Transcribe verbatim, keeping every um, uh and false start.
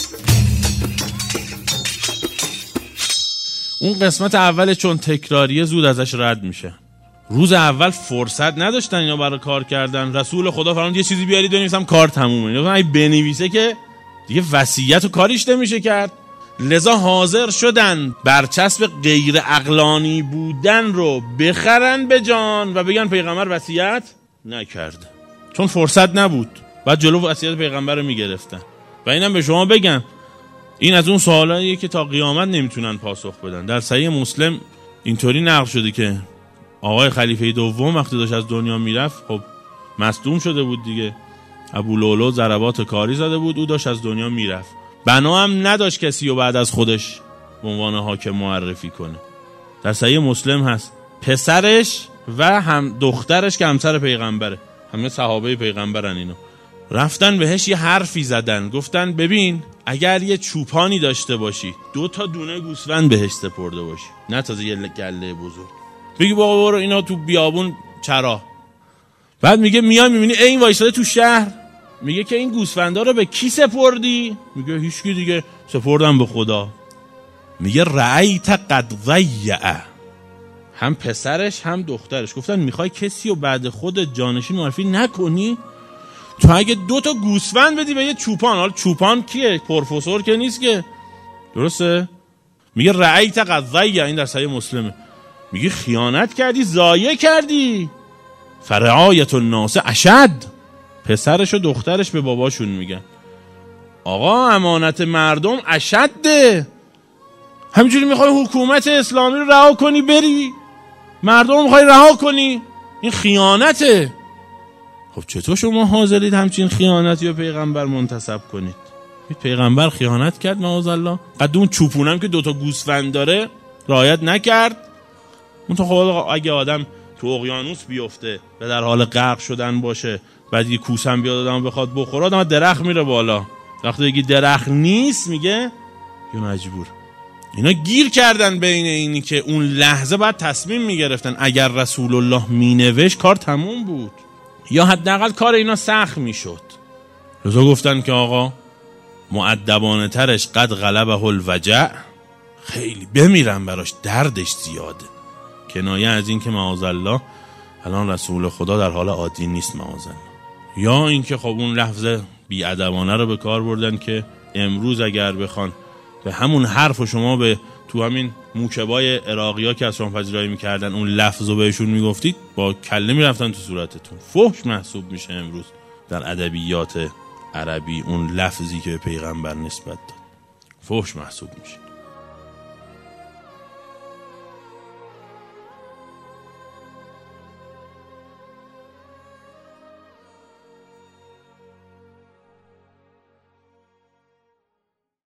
اون قسمت اول چون تکراریه زود ازش رد میشه. روز اول فرصت نداشتن اینا برای کار کردن. رسول خدا فرمود یه چیزی بیارید بنویسم کار تمومه. اینا اگه بنویسه که دیگه وصیت و کاریش نمیشه کرد. لذا حاضر شدن برچسب غیر عقلانی بودن رو بخرن به جان و بگن پیغمبر وصیت نکرد، چون فرصت نبود. بعد جلو وصیت پیغمبر رو میگرفتن. و اینم به شما بگم این از اون سوالاییه که تا قیامت نمیتونن پاسخ بدن. در صحیح مسلم اینطوری نقل شده که آقای خلیفه دوم وقتی داشت از دنیا میرفت، خب مصدوم شده بود دیگه، ابو لولو ضربات کاری زده بود، او داشت از دنیا میرفت. بنا هم نداشت کسی رو بعد از خودش به عنوان حاکم معرفی کنه. در صحیح مسلم هست پسرش و هم دخترش که همسر پیغمبره، همه صحابه پیغمبرن، اینا رفتن بهش یه حرفی زدن، گفتن ببین اگر یه چوپانی داشته باشی دو تا دونه گوسفند بهش سپرده باشی، نه تازه یه گله بزرگ، بگی بابا برو اینا تو بیابون چرا. بعد میگه میای میبینی این وایساده تو شهر، میگه که این گوسفندا رو به کی سپردی؟ میگه هیچکی دیگه، سپردم به خدا. میگه رأیت قد ضیع، هم پسرش هم دخترش گفتن میخوای کسی رو بعد خود جانشین معرفی نکنی؟ تو اگه دو تا گوسفند بدی به یه چوپان، حالا چوپان کیه؟ پروفسور که نیست که، درسته؟ میگه رأیت قد ضیع، این در صحیح مسلمه. میگه خیانت کردی، ضایع کردی. فرعایت الناس اشد، پسرش و دخترش به باباشون میگن آقا امانت مردم اشده. همینجوری میخوای حکومت اسلامی رو رها کنی بری، مردم رو میخوای رها کنی، این خیانته. خب چطور شما حاضرید همچین خیانتی رو پیغمبر منتسب کنید؟ پیغمبر خیانت کرد معاذالله؟ قد اون چوپونم که دوتا گوسفند داره رعایت نکرد؟ اون تو خب اگه آدم تو اقیانوس بیفته و در حال غرق شدن باشه، بعد یه کوسم بیاد آدم بخواد بخوره، آدم درخت میره بالا. وقتی دیگه درخت نیست میگه یه مجبور. اینا گیر کردن بین اینی که اون لحظه بعد تصمیم میگرفتن. اگر رسول الله مینوشت کار تموم بود، یا حداقل کار اینا سخت میشد. لذا گفتن که آقا مؤدبانه ترش قد غلبه الوجع، خیلی بمیرن براش، دردش زیاده. کنایه از این که معاذالله الان رسول خدا در حال عادی نیست معاذالله. یا این که خب اون لفظ بی‌ادبانه رو به کار بردن که امروز اگر بخوان به همون حرف و شما به تو همین موکبای عراقی‌ها که از شما پذیرایی میکردن اون لفظ رو بهشون میگفتید، با کله میرفتن تو صورتتون. فحش محسوب میشه امروز در ادبیات عربی اون لفظی که به پیغمبر نسبت داد، فحش محسوب میشه.